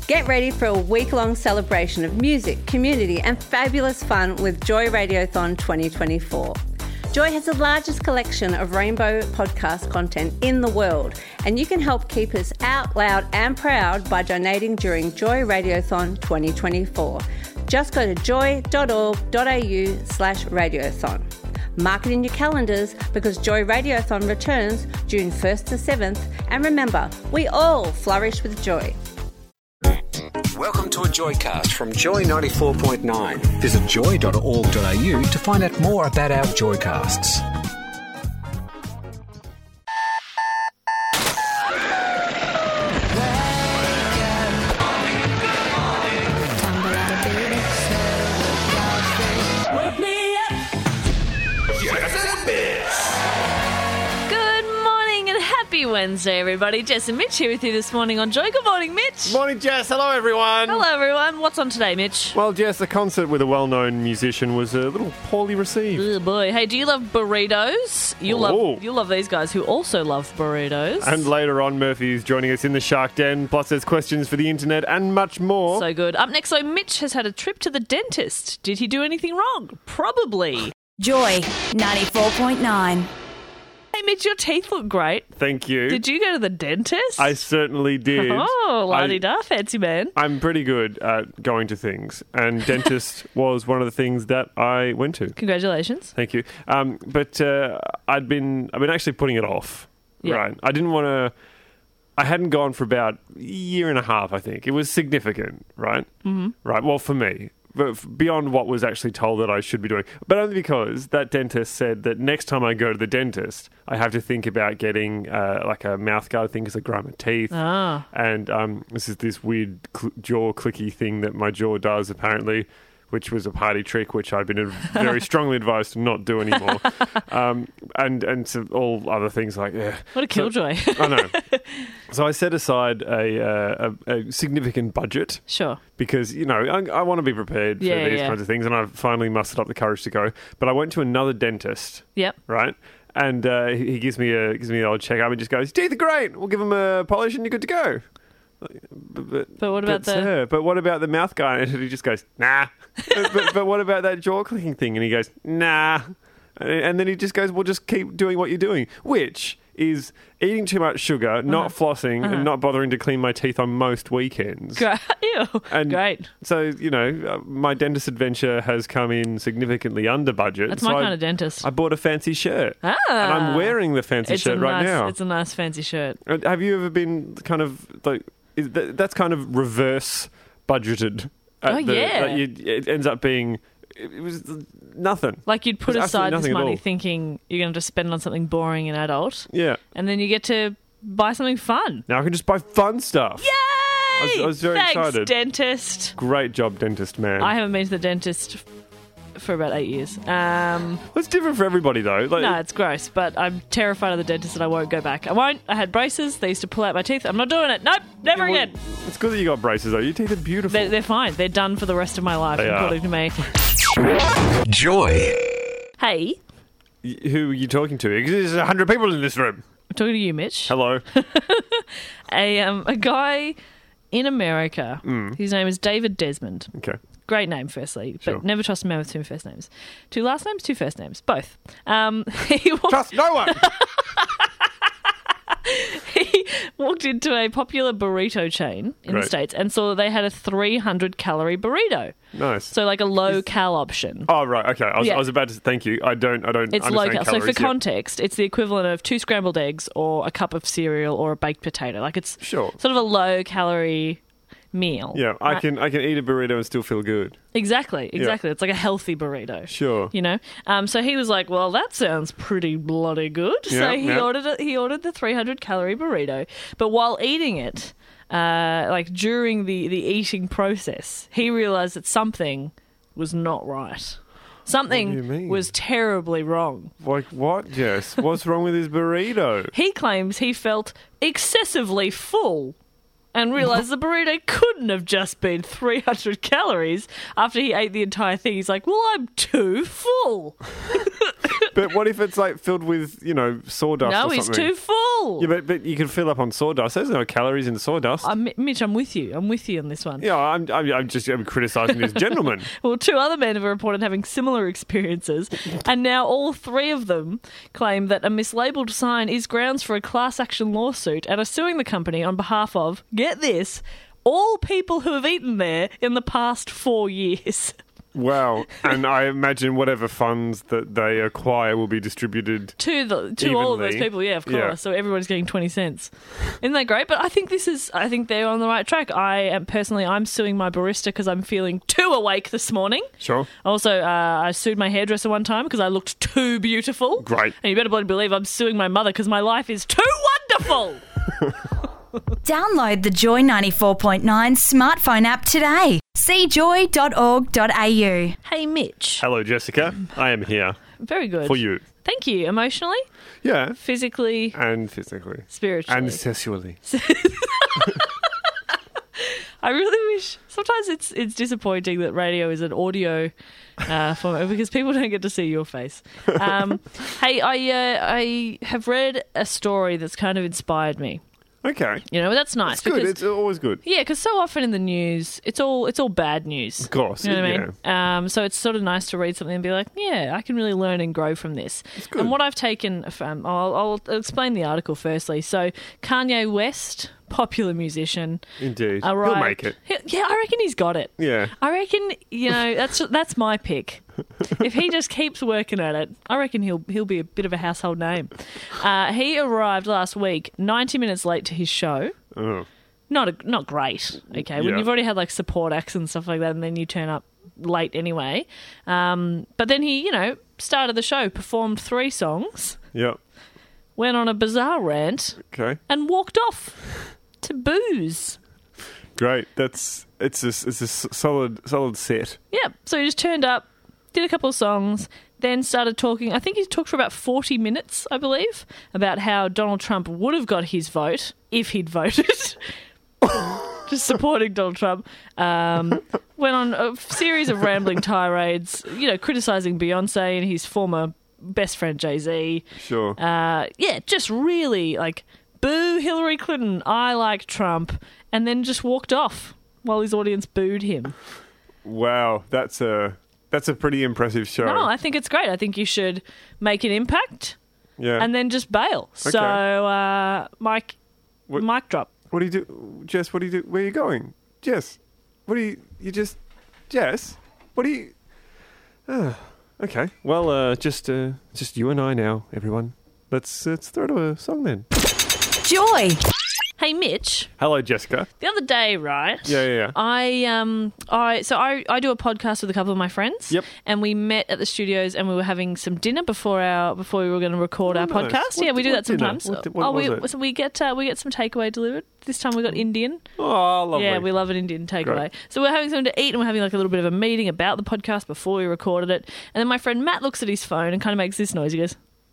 Get ready for a week-long celebration of music, community and fabulous fun with Joy Radiothon 2024. Joy has the largest collection of rainbow podcast content in the world, and you can help keep us out loud and proud by donating during Joy Radiothon 2024. Just go to joy.org.au/radiothon. Mark it in your calendars because Joy Radiothon returns June 1st to 7th, and remember, we all flourish with joy. Welcome to a Joycast from Joy 94.9. Visit joy.org.au to find out more about our Joycasts. Wednesday, everybody. Jess and Mitch here with you this morning on Joy. Good morning, Mitch. Morning, Jess. Hello, everyone. Hello, everyone. What's on today, Mitch? Well, Jess, a concert with a well-known musician was a little poorly received. Oh, boy. Hey, do you love burritos? You'll love these guys who also love burritos. And later on, Murphy's joining us in the Shark Den. Plus, there's questions for the internet and much more. So good. Up next, Mitch has had a trip to the dentist. Did he do anything wrong? Probably. Joy 94.9. Hey, Mitch, your teeth look great. Thank you. Did you go to the dentist? I certainly did. Oh, la-di-da, fancy man. I'm pretty good at going to things, and dentist was one of the things that I went to. Congratulations. Thank you. But I've been actually putting it off. Yeah. Right. I didn't want to. I hadn't gone for about a year and a half, I think. It was significant, right? Mm-hmm. Right. Well, for me. But beyond what was actually told that I should be doing. But only because that dentist said that next time I go to the dentist, I have to think about getting like a mouth guard thing because I grind my teeth. Ah. And this is this weird jaw clicky thing that my jaw does apparently, which was a party trick, which I've been very strongly advised to not do anymore. And so all other things like, yeah. What a killjoy. I know. So I set aside a significant budget. Sure. Because, I want to be prepared for these kinds of things, and I've finally mustered up the courage to go. But I went to another dentist. Yep. Right? And he gives me the old checkup and just goes, teeth are great. We'll give them a polish and you're good to go. But what about But what about the mouth guy? And he just goes, nah. but what about that jaw clicking thing? And he goes, nah. And then he just goes, well, just keep doing what you're doing, which is eating too much sugar, not flossing, and not bothering to clean my teeth on most weekends. Ew. And great. So, my dentist adventure has come in significantly under budget. That's my kind of dentist. I bought a fancy shirt. Ah. And I'm wearing the fancy shirt right now. It's a nice fancy shirt. Have you ever been kind of like... that's kind of reverse budgeted. It ends up being... It was nothing. Like you'd put aside this money thinking you're going to spend on something boring and adult. Yeah. And then you get to buy something fun. Now I can just buy fun stuff. Yay! I was very excited. Dentist. Great job, dentist man. I haven't been to the dentist for about 8 years. It's different for everybody, though. No, it's gross, but I'm terrified of the dentist and I won't go back. I won't. I had braces. They used to pull out my teeth. I'm not doing it. Nope, never again. It's good that you got braces, though. Your teeth are beautiful. They're fine. They're done for the rest of my life, according to me. Joy. Hey. Who are you talking to? Because there's 100 people in this room. I'm talking to you, Mitch. Hello. A guy in America. His name is David Desmond. Okay. Great name, firstly, Sure. but never trust a man with two first names. Two last names, two first names, both. Trust no one! He walked into a popular burrito chain in the States and saw that they had a 300-calorie burrito. Nice. So like a low-cal option. Oh, right, okay. I was about to... Thank you. I don't It's low-cal. So for context, it's the equivalent of 2 scrambled eggs or a cup of cereal or a baked potato. Like it's sort of a low-calorie meal. Yeah, I can eat a burrito and still feel good. Exactly. Yeah. It's like a healthy burrito. Sure. So he was like, well, that sounds pretty bloody good. So he ordered the 300-calorie burrito. But while eating it, during the eating process, he realised that something was not right. Something was terribly wrong. Like what, Jess? What's wrong with his burrito? He claims he felt excessively full and realised the burrito couldn't have just been 300 calories after he ate the entire thing. He's like, well, I'm too full. But what if it's like filled with, sawdust or something? No, he's too full. full. Yeah, but you can fill up on sawdust. There's no calories in the sawdust. Mitch, I'm with you. I'm with you on this one. Yeah, I'm just criticising this gentleman. Well, 2 other men have reported having similar experiences, and now all 3 of them claim that a mislabeled sign is grounds for a class action lawsuit and are suing the company on behalf of, get this, all people who have eaten there in the past 4 years. Wow. And I imagine whatever funds that they acquire will be distributed to all of those people. Yeah, of course. Yeah. So everyone's getting 20 cents. Isn't that great? But I think they're on the right track. I'm suing my barista because I'm feeling too awake this morning. Sure. Also, I sued my hairdresser one time because I looked too beautiful. Great. And you better bloody believe I'm suing my mother because my life is too wonderful. Download the Joy 94.9 smartphone app today. See joy.org.au. Hey, Mitch. Hello, Jessica. I am here Very good. for you. Thank you. Emotionally, Yeah. physically, And physically. spiritually. And sexually. I really wish. Sometimes it's disappointing that radio is an audio format because people don't get to see your face. Hey, I have read a story that's kind of inspired me. Okay. You know, that's nice. It's good. Because, It's always good. yeah, because so often in the news, it's all bad news. Of course. You know what I mean? So it's sort of nice to read something and be like, yeah, I can really learn and grow from this. It's good. And what I've taken from, I'll explain the article firstly. So Kanye West, popular musician. Indeed. arrived- He'll make it. Yeah, I reckon he's got it. Yeah. I reckon, that's my pick. If he just keeps working at it, I reckon he'll be a bit of a household name. He arrived last week, 90 minutes late to his show. Oh. Not great, okay? When Yeah. you've already had like support acts and stuff like that, and then you turn up late anyway. But then he, started the show, performed 3 songs, Yep. went on a bizarre rant, Okay. and walked off to booze. Great. It's a solid set. Yeah, so he just turned up, did a couple of songs, then started talking. I think he talked for about 40 minutes, I believe, about how Donald Trump would have got his vote if he'd voted. Just supporting Donald Trump. Went on a series of rambling tirades, criticising Beyonce and his former best friend Jay-Z. Sure. Just really like, boo Hillary Clinton, I like Trump, and then just walked off while his audience booed him. Wow. That's a pretty impressive show. No, I think it's great. I think you should make an impact Yeah. and then just bail. Okay. So, mic drop. What do you do? Jess, what do you do? Where are you going? Jess, Jess, what do you... okay. Well, just you and I now, everyone. Let's throw to a song then. Joy. Hey, Mitch. Hello, Jessica. The other day, right? Yeah. I do a podcast with a couple of my friends. Yep. And we met at the studios and we were having some dinner before we were going to record our nice. podcast. What We do what that dinner? sometimes. What was it? So we get some takeaway delivered. This time we got Indian. Oh, lovely. Yeah, we love an Indian takeaway. Great. So we're having something to eat and we're having like a little bit of a meeting about the podcast before we recorded it. And then my friend Matt looks at his phone and kind of makes this noise. He goes,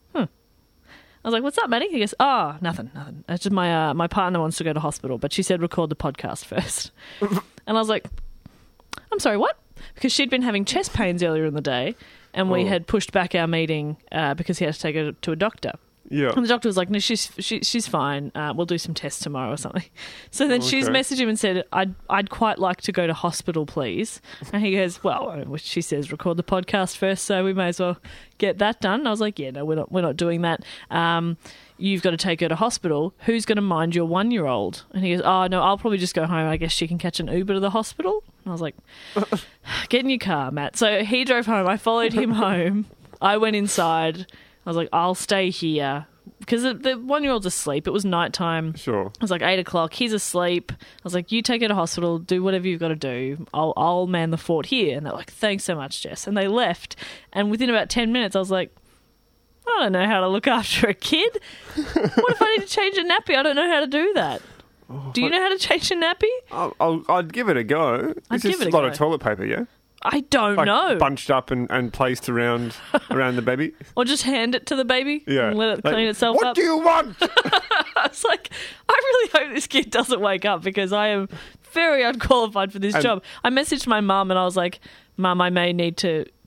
I was like, what's up, Matty? He goes, nothing. It's just my partner wants to go to hospital, but she said record the podcast first. And I was like, I'm sorry, what? Because she'd been having chest pains earlier in the day and we had pushed back our meeting because he had to take her to a doctor. Yeah. And the doctor was like, no, she's fine. We'll do some tests tomorrow or something. So then she's messaged him and said, I'd quite like to go to hospital, please. And he goes, well, which she says, record the podcast first, so we may as well get that done. And I was like, yeah, no, we're not doing that. You've got to take her to hospital. Who's going to mind your 1-year-old? And he goes, oh, no, I'll probably just go home. I guess she can catch an Uber to the hospital. And I was like, get in your car, Matt. So he drove home. I followed him home. I went inside. I was like, I'll stay here. Because the 1-year-old's asleep. It was nighttime. Sure. It was like 8 o'clock. He's asleep. I was like, you take her to hospital. Do whatever you've got to do. I'll man the fort here. And they're like, thanks so much, Jess. And they left. And within about 10 minutes, I was like, I don't know how to look after a kid. What if I need to change a nappy? I don't know how to do that. Do you know how to change a nappy? I'd give it a go. I'd It's give just it a a lot go. of toilet paper, yeah? I don't know. Bunched up and placed around the baby. Or just hand it to the baby Yeah. and let it Like, clean itself what up. do you want? I was like, I really hope this kid doesn't wake up because I am very unqualified for this job. I messaged my mum and I was like, Mum, I may need to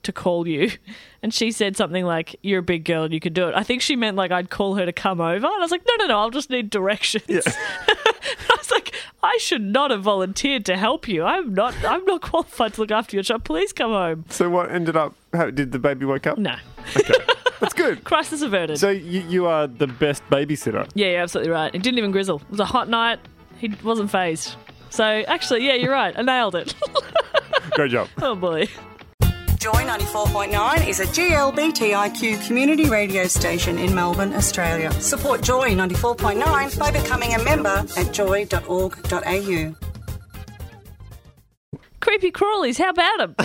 to call you. And she said something like, you're a big girl and you can do it. I think she meant like I'd call her to come over. And I was like, no, I'll just need directions. Yeah. I was like, I should not have volunteered to help you. I'm not qualified to look after your child. Please come home. So what ended up, did the baby wake up? No. Okay. That's good. Crisis averted. So you are the best babysitter. Yeah, you're absolutely right. It didn't even grizzle. It was a hot night. He wasn't phased. So actually, yeah, you're right. I nailed it. Great job. Oh, boy. Joy 94.9 is a GLBTIQ community radio station in Melbourne, Australia. Support Joy 94.9 by becoming a member at joy.org.au. Creepy crawlies, how about them?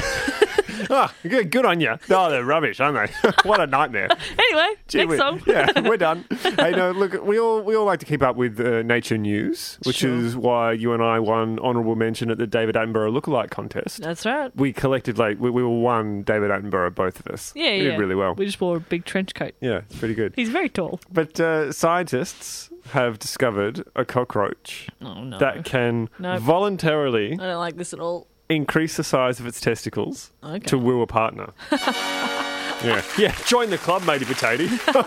Good on you. Oh, they're rubbish, aren't they? What a nightmare. Anyway, next song. Yeah, we're done. Hey, no, look, we all like to keep up with nature news, which is why you and I won honourable mention at the David Attenborough lookalike contest. That's right. We collected, we were one David Attenborough, both of us. Yeah, we did really well. We just wore a big trench coat. Yeah, it's pretty good. He's very tall. But scientists have discovered a cockroach that can voluntarily... I don't like this at all. Increase the size of its testicles to woo a partner. Yeah, join the club, matey potato.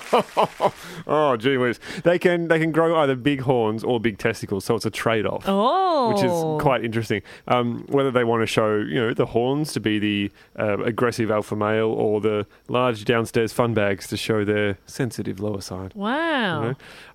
Oh, gee whiz. They can grow either big horns or big testicles, so it's a trade-off. Oh. Which is quite interesting. Whether they want to show, the horns to be the aggressive alpha male or the large downstairs fun bags to show their sensitive lower side. Wow.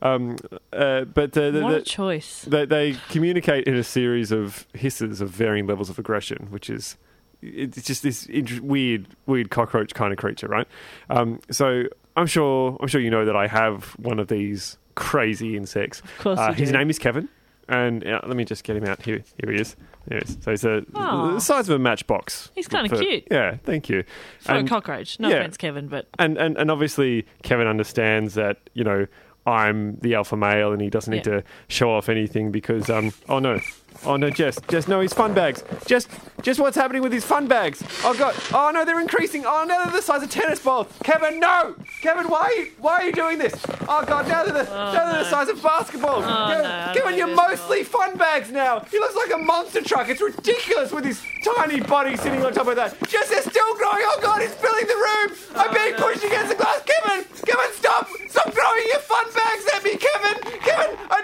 But what a choice. They communicate in a series of hisses of varying levels of aggression, which is... It's just this weird cockroach kind of creature, right? So I'm sure you know that I have one of these crazy insects. Of course you do. His name is Kevin, and let me just get him out. Here he is. There he is. So he's the size of a matchbox. He's kind of cute. Yeah, thank you. For a cockroach. No offense, Kevin, but... And obviously Kevin understands that, I'm the alpha male and he doesn't need to show off anything because, oh no, Jess, no, his fun bags. Just what's happening with his fun bags? Oh God, oh no, they're increasing. Oh no, they're the size of tennis balls. Kevin, no! Kevin, why are you doing this? Oh God, now they're the size of basketballs. Kevin, you're mostly fun bags now. He looks like a monster truck. It's ridiculous with his tiny body sitting on top of that. Jess, they're still growing. Oh God, it's filling the room. I'm being pushed against the glass. Kevin, stop throwing your fun bags at me, Kevin, I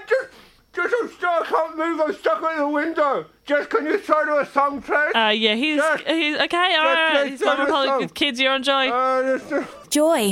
I can't move. I'm stuck in the window. Jess, can you throw to a song, please? Yeah, he's okay. All right, he's on Republic with kids. You're on Joy. Joy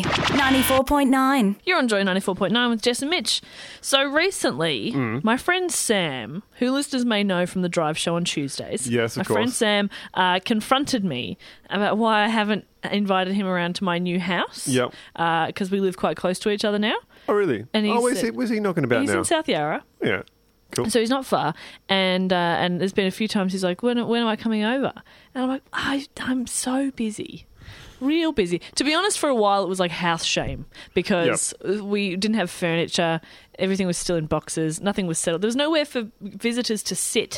94.9. You're on Joy 94.9 with Jess and Mitch. So recently, my friend Sam, who listeners may know from the Drive Show on Tuesdays, yes, of course, my friend Sam confronted me about why I haven't invited him around to my new house. Yep. Because we live quite close to each other now. Oh, really? And where's he knocking about now? He's in South Yarra. Yeah. Cool. So he's not far, and there's been a few times he's like, when am I coming over? And I'm like, I'm so busy, real busy. To be honest, for a while it was like house shame because we didn't have furniture, everything was still in boxes, nothing was settled. There was nowhere for visitors to sit.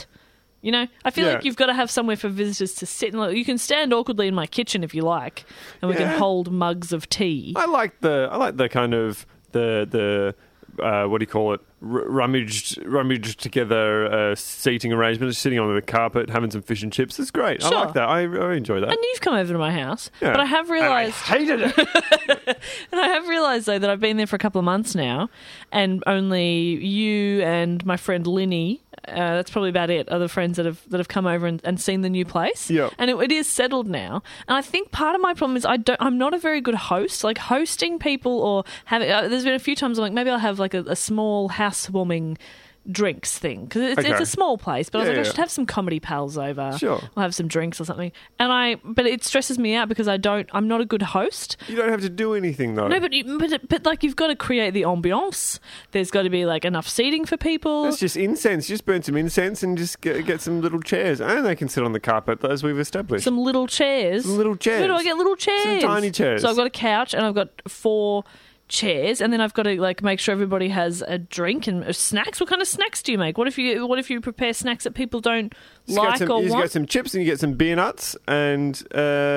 I feel like you've got to have somewhere for visitors to sit. And you can stand awkwardly in my kitchen if you like, and we can hold mugs of tea. I like the kind of the what do you call it? Rummaged together seating arrangement, sitting on the carpet, having some fish and chips. It's great. Sure. I like that. I enjoy that. And you've come over to my house, but I have realised... I hated it. And I have realised, though, that I've been there for a couple of months now, and only you and my friend Linny, that's probably about it, are the friends that have come over and seen the new place. Yeah. And it is settled now. And I think part of my problem is I'm not a very good host. Like, hosting people or having... there's been a few times I'm like, maybe I'll have like a small housewarming drinks thing because it's a small place, but I was like, I should have some comedy pals over. Sure, I'll have some drinks or something. But it stresses me out because I'm not a good host. You don't have to do anything though. No, but like you've got to create the ambiance. There's got to be like enough seating for people. It's just incense. Just burn some incense and just get some little chairs, and they can sit on the carpet as we've established. Some little chairs. Some little chairs. Where do I get little chairs? Some tiny chairs. So I've got a couch and I've got 4 chairs, and then I've got to like make sure everybody has a drink and snacks. What kind of snacks do you make? What if you prepare snacks that people don't like or want? You get some chips and you get some beer nuts and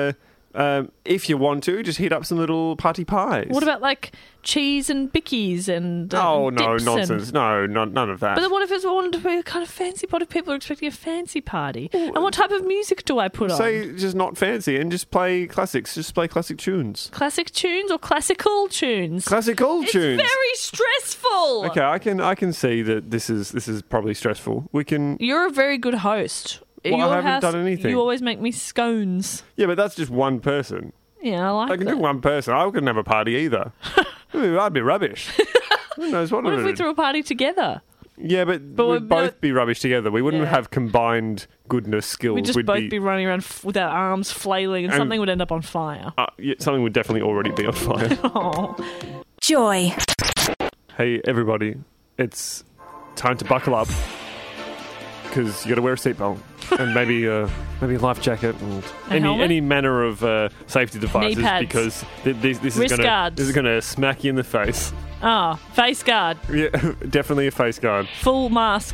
If you want to, just heat up some little party pies. What about like cheese and bickies and no, dips nonsense. No, none of that. But then what if it's wanted to be a kind of fancy party? People are expecting a fancy party. And what type of music do I put on? Say just not fancy and just play classics. Just play classic tunes. Classic tunes or classical tunes? Classical tunes. It's very stressful. Okay, I can see that this is probably stressful. We can. You're a very good host. Well, Your I haven't house, done anything. You always make me scones. Yeah, but that's just one person. Yeah, I like I can that. do one person. I couldn't have a party either. I'd be rubbish. Who knows what What I if would we threw a party together? Yeah, but we'd we're both be rubbish together. We wouldn't Yeah. have combined goodness skills. We'd just both be running around with our arms flailing and something would end up on fire. Yeah, something would definitely already be on fire. Oh. Joy. Hey, everybody. It's time to buckle up because you got to wear a seatbelt and maybe a life jacket and helmet? any manner of safety devices Knee pads. because this Wrist is guards. going to smack you in the face. Oh, face guard. Yeah, definitely a face guard. Full mask.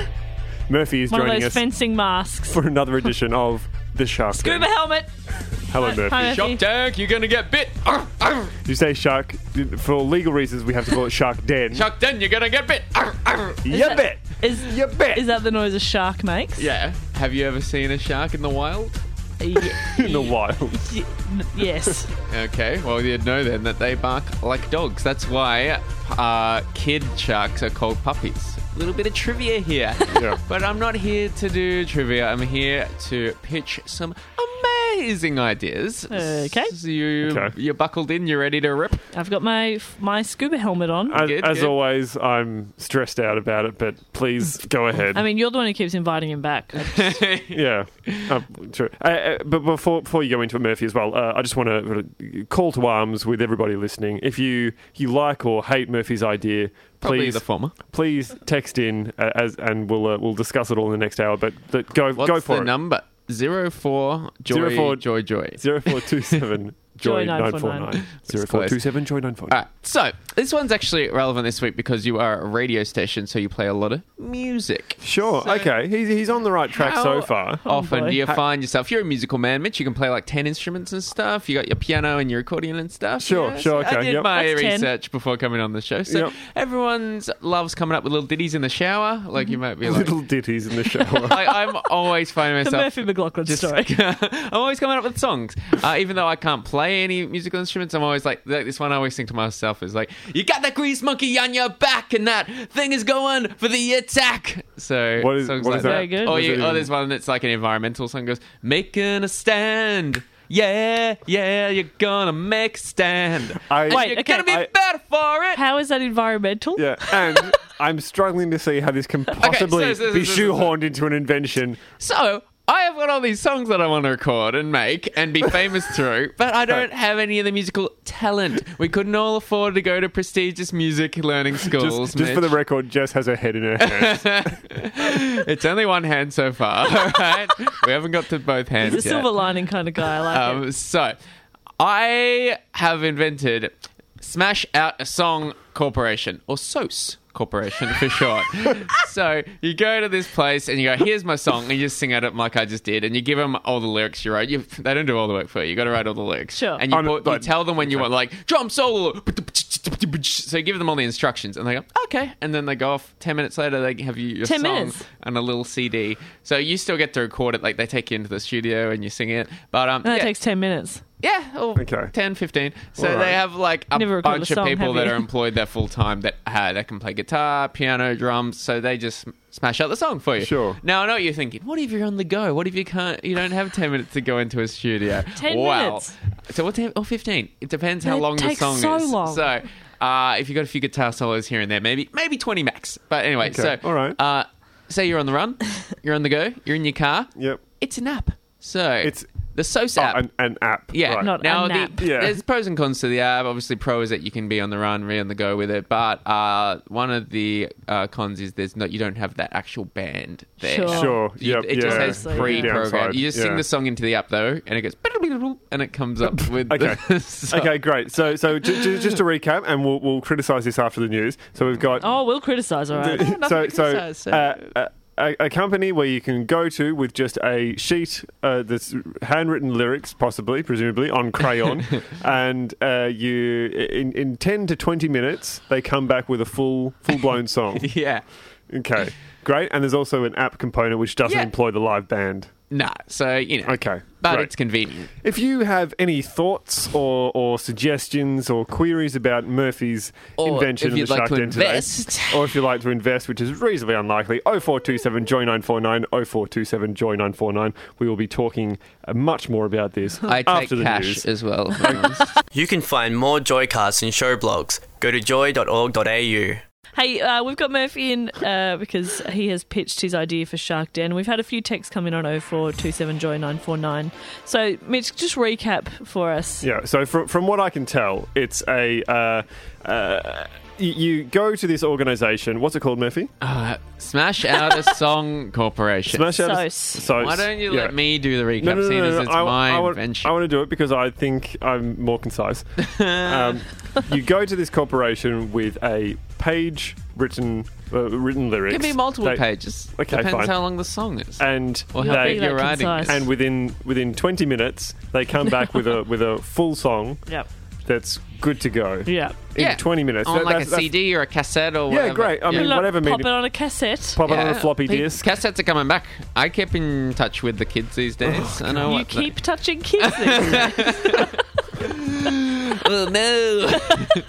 Murphy is One of joining those us fencing masks. for another edition of the Shark Scuba Den. helmet. Hello, Hi, Murphy. Murphy. Shark tank, you're gonna get bit. You say shark for legal reasons. We have to call it Shark Den. Shark den, you're gonna get bit. You bet. You bet. Is that the noise a shark makes? Yeah. Have you ever seen a shark in the wild? in the wild. Yes. Okay, well you'd know then that they bark like dogs. That's why kid sharks are called puppies. A little bit of trivia here. Yeah. But I'm not here to do trivia. I'm here to pitch some amazing ideas. Okay. So you're buckled in, you're ready to rip? I've got my scuba helmet on. As always, I'm stressed out about it, but please go ahead. I mean, you're the one who keeps inviting him back. Yeah, true. But before you go into it, Murphy, as well, I just want to call to arms with everybody listening. If you like or hate Murphy's idea, Probably please the former. Please text in and we'll discuss it all in the next hour. But go What's go for the it. number? 04 Joy 04 Joy Joy. 0427 Joy 949. 0427 Joy 949. All right, so this one's actually relevant this week because you are a radio station, so you play a lot of music. Sure. So Okay. He's on the right track how so far. Often boy. do you find yourself, you're a musical man, Mitch, you can play like 10 instruments and stuff. You got your piano and your accordion and stuff. Sure, Yeah, sure, so I okay, did yep. my That's 10. research before coming on the show. So Yep. everyone loves coming up with little ditties in the shower. Like you might be like, Little ditties in the shower. I'm always finding The myself. Murphy McLaughlin Just- story. I'm always coming up with songs. Even though I can't play any musical instruments, I'm always like this one I always think to myself is like, you got that grease monkey on your back and that thing is going for the attack. So What is songs that? like Very good. Oh, What is it? there's one that's like an environmental song goes, making a stand. Yeah, you're gonna make a stand. And Wait, you're okay. gonna be better for it. How is that environmental? Yeah, and I'm struggling to see how this can possibly so- be shoehorned into an invention. So I have got all these songs that I want to record and make and be famous through, but I don't have any of the musical talent. We couldn't all afford to go to prestigious music learning schools. Just for the record, Jess has her head in her hands. It's only one hand so far, all right? We haven't got to both hands He's a yet. silver lining kind of guy. I like it. So, I have invented Smash Out a Song Corporation, or SOS Corporation for short. So you go to this place and you go, here's my song, and you just sing at it like I just did, and you give them all the lyrics you wrote. They don't do all the work for you. You got to write all the lyrics. Sure. And you tell them when you want, like, drum solo. So you give them all the instructions, and they go, okay. And then they go off. 10 minutes later, they have you your 10 song minutes? and a little CD. So you still get to record it. Like, they take you into the studio and you sing it. But And that yeah. takes 10 minutes. Yeah, Okay. 10, 15. So All right. they have like a Never recorded bunch a of song, people have that you? are employed there full time that can play guitar, piano, drums. So they just smash out the song for you. Sure. Now I know what you're thinking. What if you're on the go? What if you don't have 10 minutes to go into a studio? 10 wow. minutes. So what time? Or 15? It depends how It long the takes song so is. long. So if you got a few guitar solos here and there, maybe 20 max. But anyway, Okay, so all right. say you're on the run, you're on the go, you're in your car. Yep. It's an app. So It's the SOS app. an app. Yeah, Right. Not now a nap. Yeah. there's pros and cons to the app. Obviously, pro is that you can be on the run, be on the go with it. But one of the cons is you don't have that actual band there. Sure. Sure. Yep. It just yeah. has Yeah. pre-programmed. Downside, You just yeah. sing the song into the app though, and it goes and it comes up with. Okay. The song. Okay, great. So just to recap, and we'll criticise this after the news. So we've got Oh, we'll criticise, all right. nothing to criticise, a company where you can go to with just a sheet that's handwritten lyrics, presumably, on crayon, and in 10 to 20 minutes, they come back with a full-blown song. Yeah. Okay, great. And there's also an app component which doesn't employ the live band. Nah, so, Okay, but great. it's convenient. If you have any thoughts or suggestions or queries about Murphy's invention if of the you'd like Shark to Den invest. today, or if you'd like to invest, which is reasonably unlikely, 0427 Joy 949, 0427 Joy 949. We will be talking much more about this I take after the cash news. as well. You can find more Joycasts and show blogs. Go to joy.org.au. Hey, we've got Murphy in because he has pitched his idea for Shark Den. We've had a few texts come in on 0427 Joy 949. So, Mitch, just recap for us. Yeah, so from what I can tell, it's a... you go to this organisation. What's it called, Murphy? Smash Out a Song Corporation. Smash Out SOS. Why don't you let me do the recap, No, seeing as it's my invention? I want to do it because I think I'm more concise. You go to this corporation with a page written lyrics. Give me multiple pages. Okay, Depends fine. how long the song is. And or how big that you're writing concise. is. and within 20 minutes they come back with a full song Yep. that's good to go. Yeah. In 20 minutes. On That's- a CD or a cassette or Yeah, whatever. great. I mean, Look, whatever pop medium. it on a cassette. Pop it on a Yeah. floppy disk. Cassettes are coming back. I keep in touch with the kids these days. I know You what keep touching kids. these days. Oh no!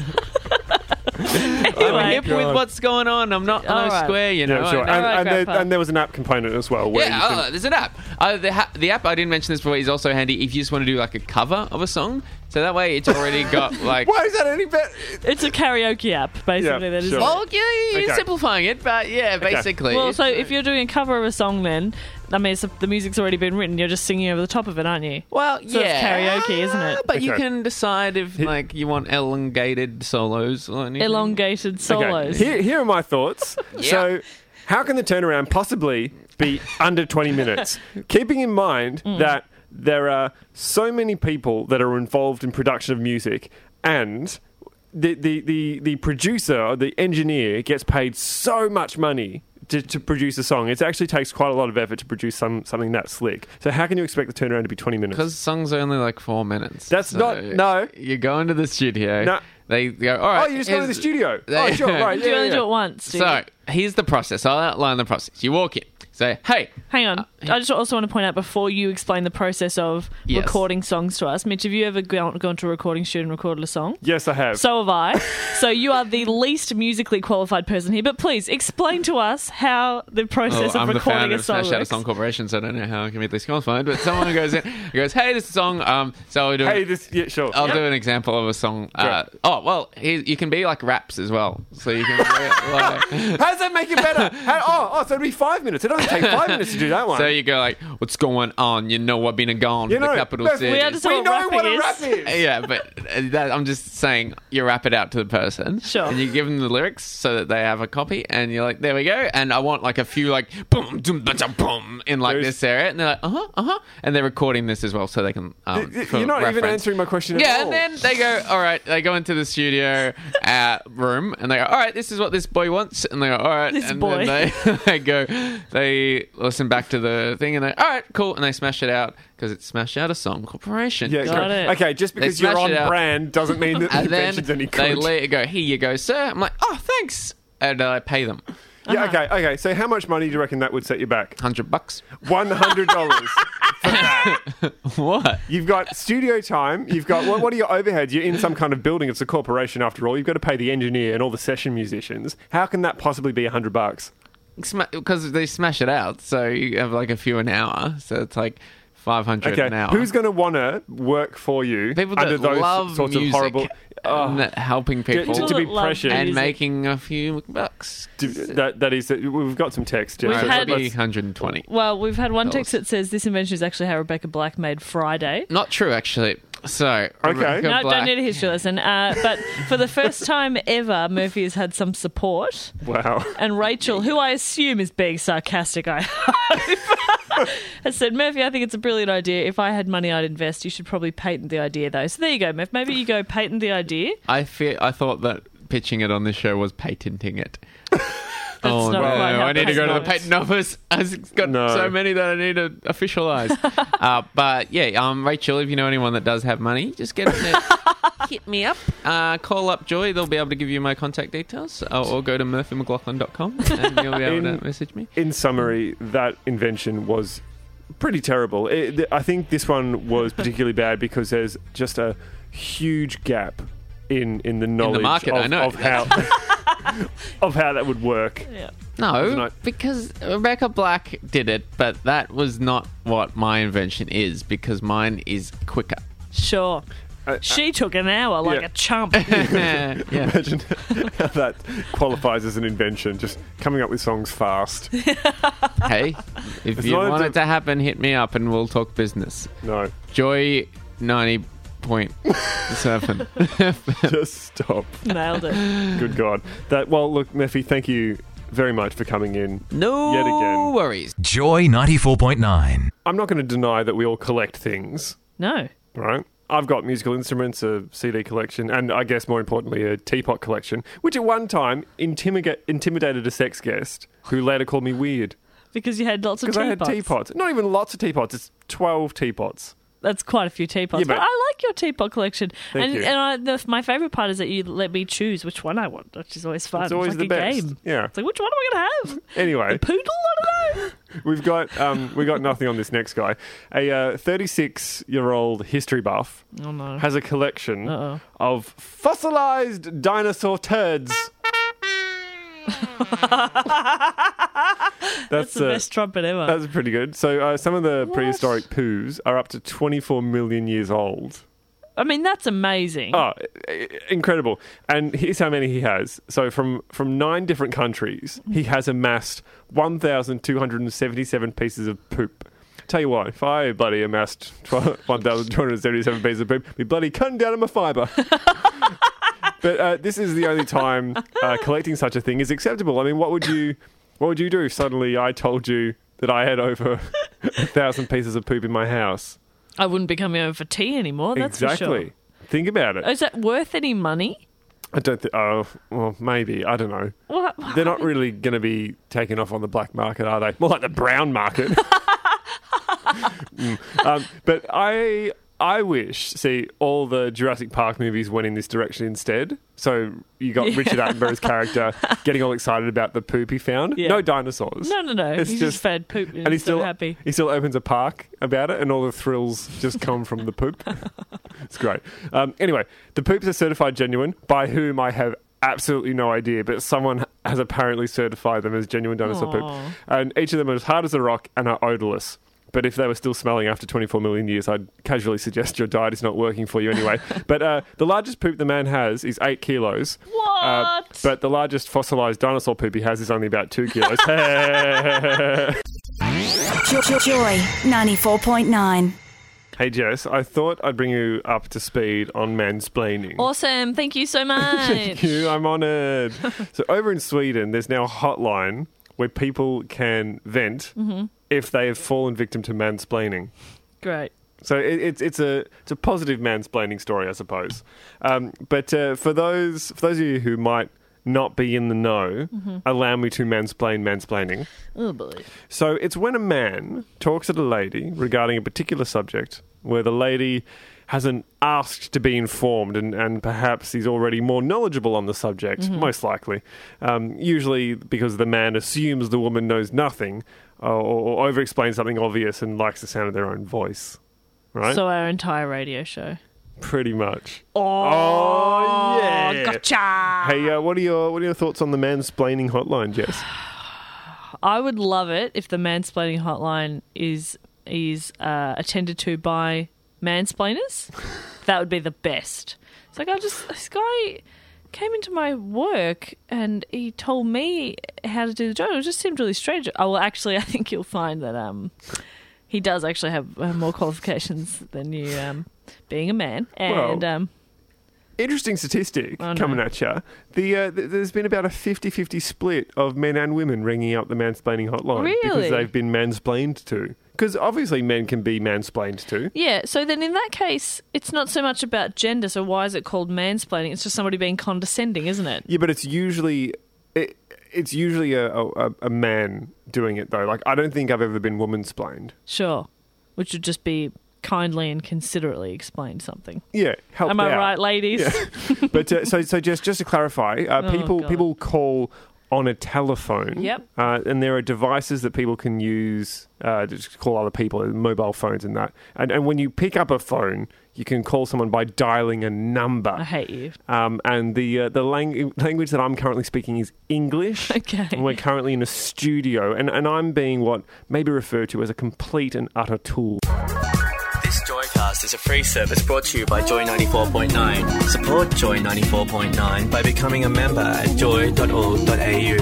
I'm Anyway. hip with what's going on. I'm not All no right. square, you know. Yeah, sure. I know. Alright, Grandpa. And there was an app component as well. Where you Yeah, can- there's an app. The app, I didn't mention this before, is also handy if you just want to do like a cover of a song. So that way it's already got like... Why is that any better? It's a karaoke app, basically. Yeah, that is sure. it. Well, yeah, you're Okay. simplifying it, but yeah, basically. Well, it's, so if you're doing a cover of a song, then I mean, the music's already been written. You're just singing over the top of it, aren't you? well, So yeah, it's karaoke, isn't it? But you Okay. can decide if like you want elongated solos or anything. Elongated solos. Okay. Here are my thoughts. So, how can the turnaround possibly be under 20 minutes? Keeping in mind that there are so many people that are involved in production of music, and the producer or the engineer gets paid so much money to produce a song. It actually takes quite a lot of effort to produce something that slick. So how can you expect the turnaround to be 20 minutes? Because songs are only like 4 minutes. That's not- no. You go into the studio. No. They go, all right. Oh, you just go to the here's- studio. They- Oh, sure, right. You only yeah. do it once. Do you? So here's the process. I'll outline the process. You walk in. Say, hey. Hang on. I just also want to point out before you explain the process of Yes. recording songs to us. Mitch, have you ever gone to a recording studio and recorded a song? Yes, I have. So have I. So you are the least musically qualified person here. But please explain to us how the process I'm of the recording founder a of song Smash Out a works. Song Corporation, so I don't know how I can make this qualified. But someone goes in, goes, hey, this is a song. So I'll do Hey, sure. I'll do an example of a song. You can be like raps as well. So you can be like, How does that make it better? So it'd be 5 minutes. It doesn't take 5 minutes to do that one. so you go like, what's going on? You know I've been gone You for the know, capital Murphy, city. We understand we know what what a rapping rap is. Yeah, but I'm just saying you rap it out to the person. Sure. And you give them the lyrics so that they have a copy, and you're like, there we go. And I want like a few like boom, boom, boom, boom in like this area, and they're like, and they're recording this as well, so they can. For You're not even reference. answering my question at Yeah, all. and then they go, all right, they go into the studio room and they go, all right, this is what this boy wants. And they go, all right. This and boy. then they listen back to the thing and they, all right, cool. And they smash it out because it's Smash Out a Song Corporation. Yeah, Got great. it. Okay, just because They you're smash on it out. brand doesn't mean that the And then invention's any they good. let it go, here you go, sir. I'm like, oh, thanks. And I pay them Yeah, okay. So how much money do you reckon that would set you back? $100. $100. What? You've got studio time. You've got what are your overheads? You're in some kind of building. It's a corporation after all. You've got to pay the engineer and all the session musicians. How can that possibly be $100? Because they smash it out, so you have like a few an hour. So it's like $500 Okay, an hour. who's going to want to work for you People that under those love sorts music of horrible? and helping people to be People that love precious. and music. making a few bucks. That is. We've got some text. We've so had- Maybe let's- 120. Well, we've had one text that says this invention is actually how Rebecca Black made Friday. Not true, actually. So, Okay. Rebecca No, Black- don't need a history lesson. But for the first time ever, Murphy has had some support. Wow. And Rachel, who I assume is being sarcastic, I hope, has said, Murphy, I think it's a brilliant idea. If I had money, I'd invest. You should probably patent the idea, though. So there you go, Murph. Maybe you go patent the idea. I thought that pitching it on this show was patenting it. Oh, not no. quite how I need to go to the patent patent office. I've got so many that I need to officialise. But yeah, Rachel, if you know anyone that does have money, just get in there. Hit me up. Call up Joy. They'll be able to give you my contact details. Or go to murphymclaughlin.com and you'll be able to message me. In summary, that invention was pretty terrible. I think this one was particularly bad because there's just a huge gap in the knowledge market, I know. of how of how that would work. Yeah. No, because Rebecca Black did it, but that was not what my invention is, because mine is quicker. Sure. She took an hour like a chump. Yeah. Imagine how that qualifies as an invention, just coming up with songs fast. Hey, if you want it to happen, hit me up and we'll talk business. No. Joy 90.7. Just stop. Nailed it. Good God. Well, look, Murphy, thank you very much for coming in. No yet again. worries. Joy 94.9. I'm not going to deny that we all collect things, No. right? I've got musical instruments, a CD collection, and I guess more importantly, a teapot collection, which at one time intimidated a sex guest who later called me weird. Because you had lots of Because teapots. I had teapots. Not even lots of teapots, it's 12 teapots. That's quite a few teapots. Yeah, but but- I like your teapot collection. Thank you. And my favourite part is that you let me choose which one I want, which is always fun. It's always like the a best. game. Yeah. It's like, which one am I going to have? Anyway. A poodle? I don't know. We got nothing on this next guy. A 36-year-old history buff Oh, no. has a collection Uh-oh. of fossilized dinosaur turds. That's the best trumpet ever. That's pretty good. So some of the prehistoric poos are up to 24 million years old. I mean, that's amazing. Oh, incredible. And here's how many he has. So from 9 different countries, he has amassed 1,277 pieces of poop. Tell you what, if I bloody amassed 1,277 pieces of poop, I'd be bloody cutting down on my fibre. But this is the only time collecting such a thing is acceptable. I mean, what would you do if suddenly I told you that I had over 1,000 pieces of poop in my house? I wouldn't be coming over for tea anymore, that's for Exactly. sure. Think about it. Is that worth any money? I don't think. Oh, well, maybe. I don't know. What? They're not really going to be taken off on the black market, are they? More like the brown market. But I wish, all the Jurassic Park movies went in this direction instead. So you got Richard Attenborough's character getting all excited about the poop he found. Yeah. No dinosaurs. No. It's He's just fed poop and he's so happy. He still opens a park about it, and all the thrills just come from the poop. It's great. Anyway, the poops are certified genuine, by whom I have absolutely no idea, but someone has apparently certified them as genuine dinosaur poop. And each of them are as hard as a rock and are odorless. But if they were still smelling after 24 million years, I'd casually suggest your diet is not working for you anyway. But the largest poop the man has is 8 kilos. What? But the largest fossilized dinosaur poop he has is only about 2 kilos. Joy 94.9. Hey, Jess, I thought I'd bring you up to speed on mansplaining. Awesome. Thank you so much. Thank you. I'm honoured. So over in Sweden, there's now a hotline where people can vent if they have fallen victim to mansplaining. Great. So it's a positive mansplaining story, I suppose. But for those of you who might not be in the know, allow me to mansplaining. Oh, boy. So it's when a man talks to a lady regarding a particular subject where the lady hasn't asked to be informed and perhaps he's already more knowledgeable on the subject, most likely. Usually because the man assumes the woman knows nothing or over-explains something obvious and likes the sound of their own voice. Right? So our entire radio show. Pretty much. Oh, yeah. Gotcha. Hey, what are your thoughts on the mansplaining hotline, Jess? I would love it if the mansplaining hotline is attended to by mansplainers. That would be the best. It's like, this guy came into my work and he told me how to do the job. It just seemed really strange. Oh, well, actually, I think you'll find that he does actually have more qualifications than you, being a man. And interesting statistic coming at you. There's been about a 50-50 split of men and women ringing up the mansplaining hotline because they've been mansplained to. Because obviously men can be mansplained to. Yeah, so then in that case, it's not so much about gender, so why is it called mansplaining? It's just somebody being condescending, isn't it? Yeah, but it's usually... It's usually a man doing it, though. Like, I don't think I've ever been woman-splained. Sure. Which would just be kindly and considerately explain something. Yeah, help Am I out. right, ladies? Yeah. But so just to clarify, people call on a telephone. Yep. And there are devices that people can use to just call other people, mobile phones and that. And when you pick up a phone, you can call someone by dialing a number. I hate you. And the language that I'm currently speaking is English. Okay. And we're currently in a studio, and I'm being what may be referred to as a complete and utter tool. This Joycast is a free service brought to you by Joy 94.9. Support Joy 94.9 by becoming a member at joy.org.au.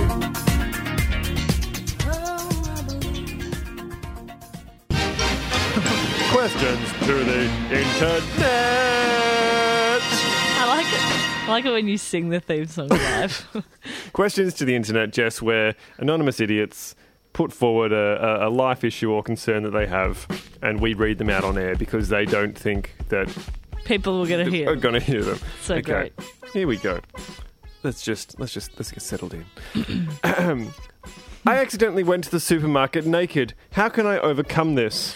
Questions to the internet. I like it. I like it when you sing the theme song live. Questions to the internet, Jess, where anonymous idiots put forward a life issue or concern that they have, and we read them out on air because they don't think that People are going to hear. are going to hear them. So great. Here we go. Let's get settled in. I accidentally went to the supermarket naked. How can I overcome this?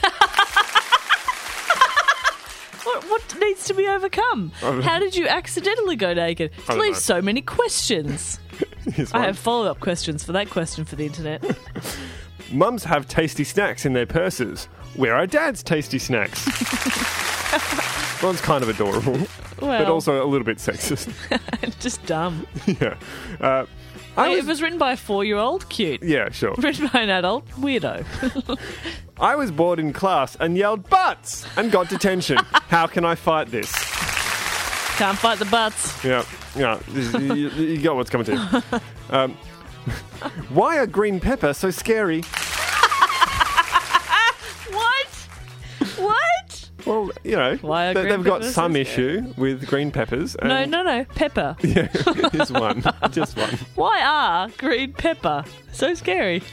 What needs to be overcome? How did you accidentally go naked? It leaves so many questions. I have follow-up questions for that question for the internet. Mums have tasty snacks in their purses. Where are Dad's tasty snacks? One's kind of adorable, but also a little bit sexist. Just dumb. Yeah. If it was written by a 4-year-old, cute. Yeah, sure. Written by an adult, weirdo. I was bored in class and yelled butts and got detention. How can I fight this? Can't fight the butts. Yeah. You got what's coming to you. Why are green pepper so scary? What? Well, you know, Why are green they've got peppers some so issue with green peppers. And No. Pepper. Yeah, here's one. Just one. Why are green pepper so scary?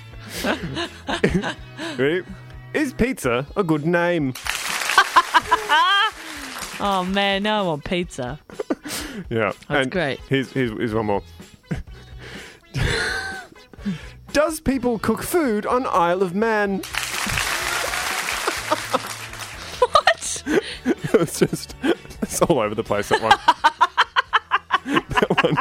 Ready? Is pizza a good name? Oh, man, now I want pizza. Yeah. That's and great. Here's one more. Does people cook food on Isle of Man? What? It's all over the place, that one. That one,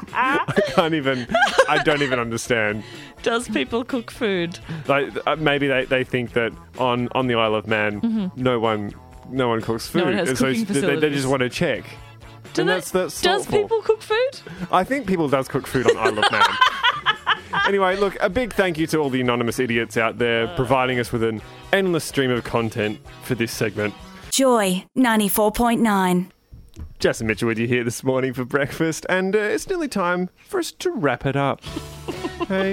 I don't even understand. Does people cook food? Like, maybe they think that on the Isle of Man, no one cooks food. No one has and cooking so they facilities. just want to check. That's Does thoughtful. people cook food? I think people does cook food on Isle of Man. Anyway, look, a big thank you to all the anonymous idiots out there providing us with an endless stream of content for this segment. Joy 94.9. Jess and Mitchell with you here this morning for breakfast, and it's nearly time for us to wrap it up. Hey?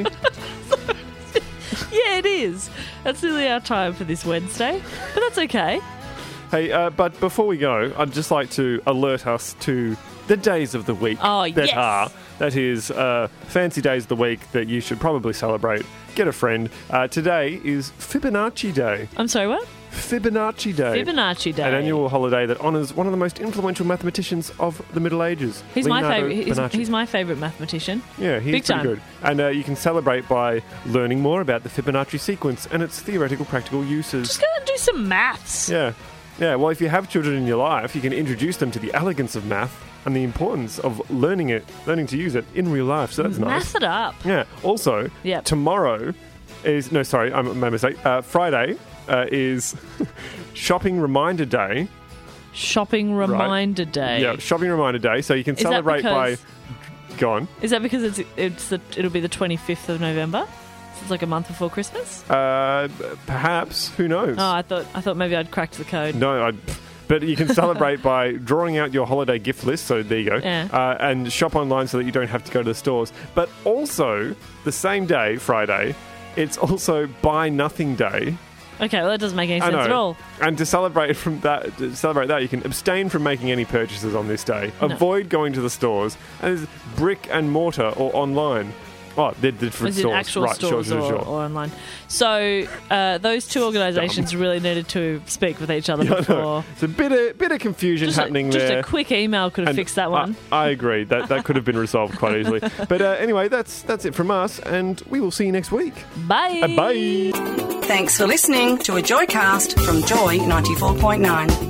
Yeah, it is. That's nearly our time for this Wednesday, but that's okay. Hey, but before we go, I'd just like to alert us to the days of the week that is fancy days of the week that you should probably celebrate. Get a friend. Today is Fibonacci Day. I'm sorry, what? Fibonacci Day. Fibonacci Day. An annual holiday that honours one of the most influential mathematicians of the Middle Ages. He's my Leonardo favourite. Fibonacci. He's my favourite mathematician. Yeah, he's Big pretty time. good. And you can celebrate by learning more about the Fibonacci sequence and its theoretical practical uses. Just go and do some maths. Yeah. Yeah, well, if you have children in your life, you can introduce them to the elegance of math and the importance of learning to use it in real life. So that's nice. Math it up. Yeah. Also, tomorrow is... No, sorry, my mistake. Friday is Shopping Reminder Day. Shopping Reminder Day. Yeah, Shopping Reminder Day. So you can celebrate by... Go on. Is that because it'll be the 25th of November? So it's like a month before Christmas? Perhaps. Who knows? Oh, I thought maybe I'd cracked the code. No, but you can celebrate by drawing out your holiday gift list, so there you go, and shop online so that you don't have to go to the stores. But also, the same day, Friday, it's also Buy Nothing Day. Okay, well, that doesn't make any sense at all. And to celebrate that, you can abstain from making any purchases on this day. No. Avoid going to the stores, and there's brick and mortar or online. Oh, they're different As in stores. actual Right, stores sure. or online. So those two organisations really needed to speak with each other before. It's a bit of confusion happening just there. a quick email could have fixed that one. I agree. That could have been resolved quite easily. But anyway, that's it from us, and we will see you next week. Bye. Bye. Thanks for listening to a Joycast from Joy 94.9.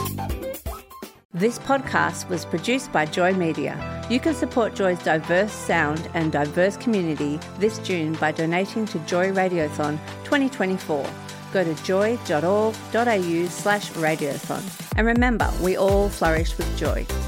This podcast was produced by Joy Media. You can support Joy's diverse sound and diverse community this June by donating to Joy Radiothon 2024. Go to joy.org.au/radiothon. And remember, we all flourish with joy.